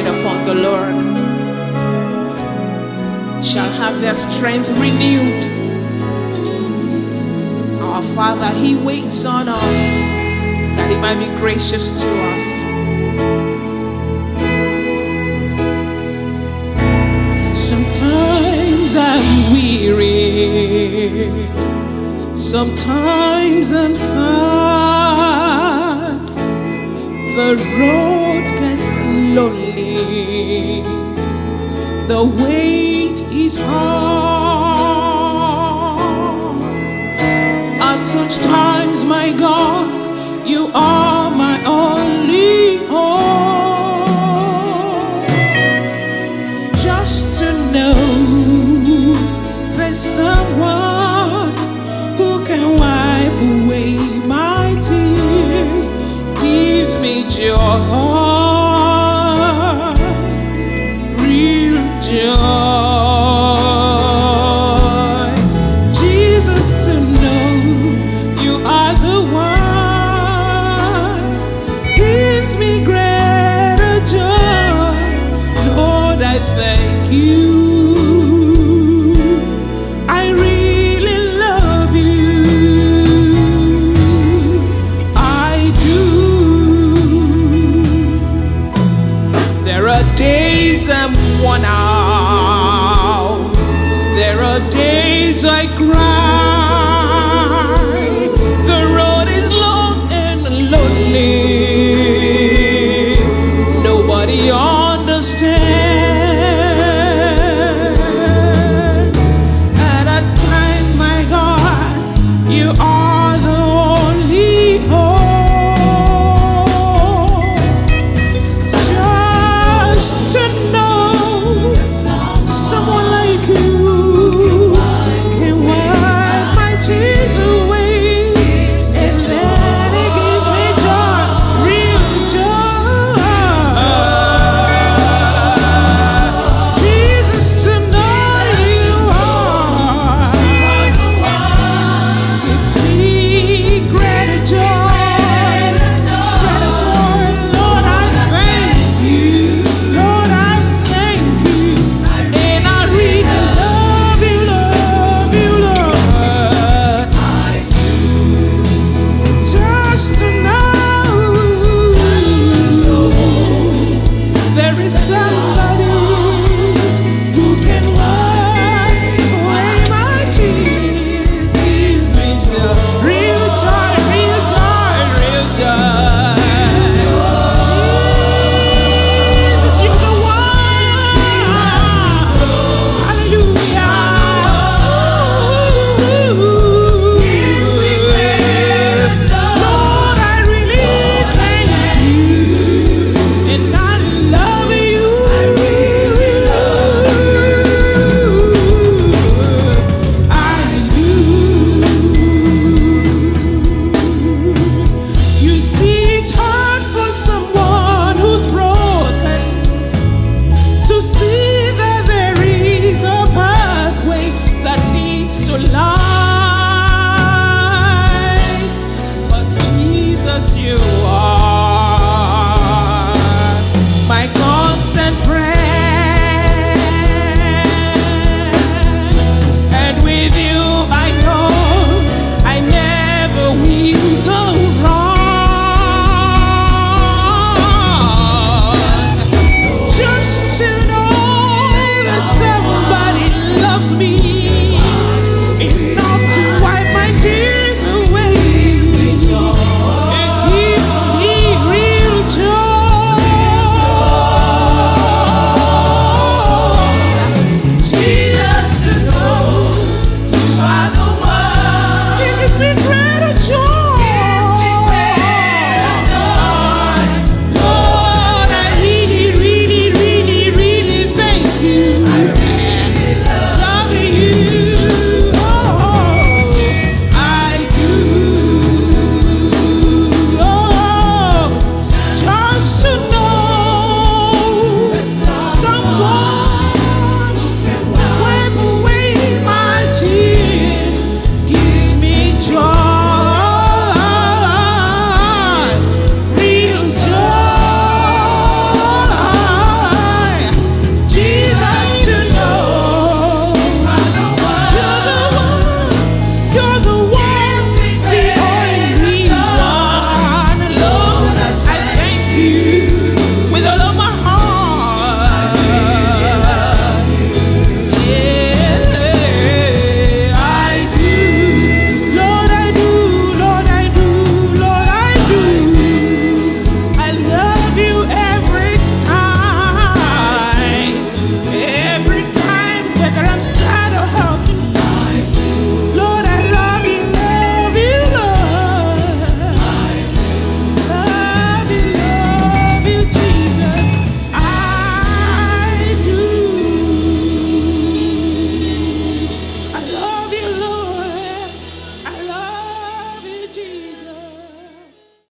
upon the Lord shall have their strength renewed. Our Father, He waits on us that He might be gracious to us. Sometimes I'm weary, sometimes I'm sad. The road gets lonely, the weight is hard. At such times, my God, You are my only hope. Just to know there's someone who can wipe away my tears gives me joy, real joy. Jesus, to know You are the one gives me greater joy. Lord, I thank You. I really love You. I do. There are days I'm worn out. There are days I cry. The road is long and lonely. Nobody understands. And at times, my God, You are the only hope. Just to know someone like You can wipe my tears away, and then it gives me joy, real joy. Jesus, to know You are gives me greater joy, greater joy. Lord, I thank You. Lord, I thank You. And I really love You, Lord. Just to know there is somebody